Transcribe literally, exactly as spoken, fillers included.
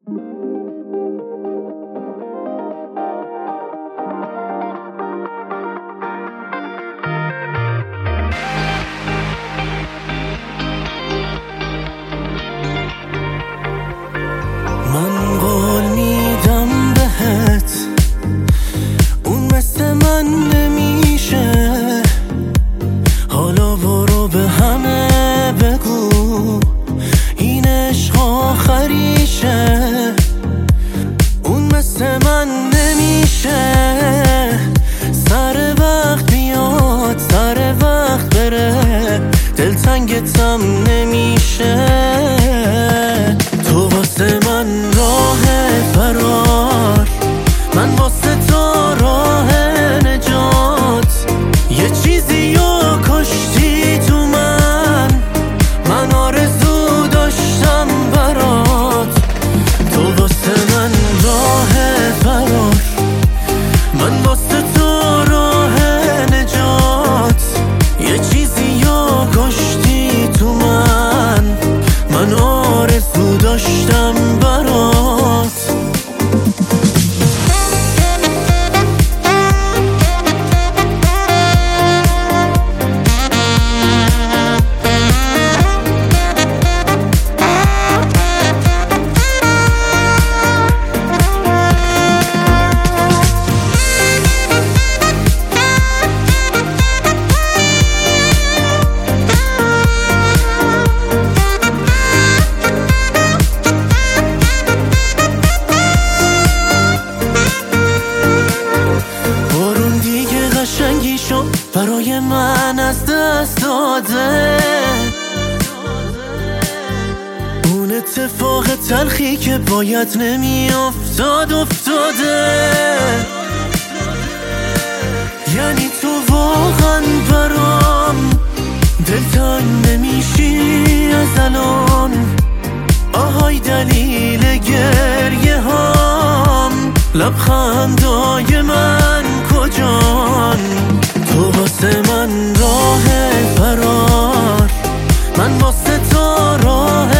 من قول میدم بهت اون مثل من نمیشه، حالا برو به همه بگو این عشق آخریشه. اون مثل من نمیشه، سر وقت بیاد سر وقت بره، دلتنگتم نمیشه. تو واسه من راه فرار، من واسه تو راه نجات. یه چیزی رو کشتی تو من، من آرزو داشتم برات. تو واسه من راه فرار، من واسه تو راه نجات. یه چیزی رو کشتی تو من، من آرزو داشتم برات. قشنگی شو برای من از دست داده، اون اتفاق تلخی که باید نمی افتاد افتاده. یعنی تو واقعا برام دلتنگ نمیشی از الان. آهای دلیل گریه هام، لبخندای من کجان؟ تو واسه من راه فرار، من واسه تو راه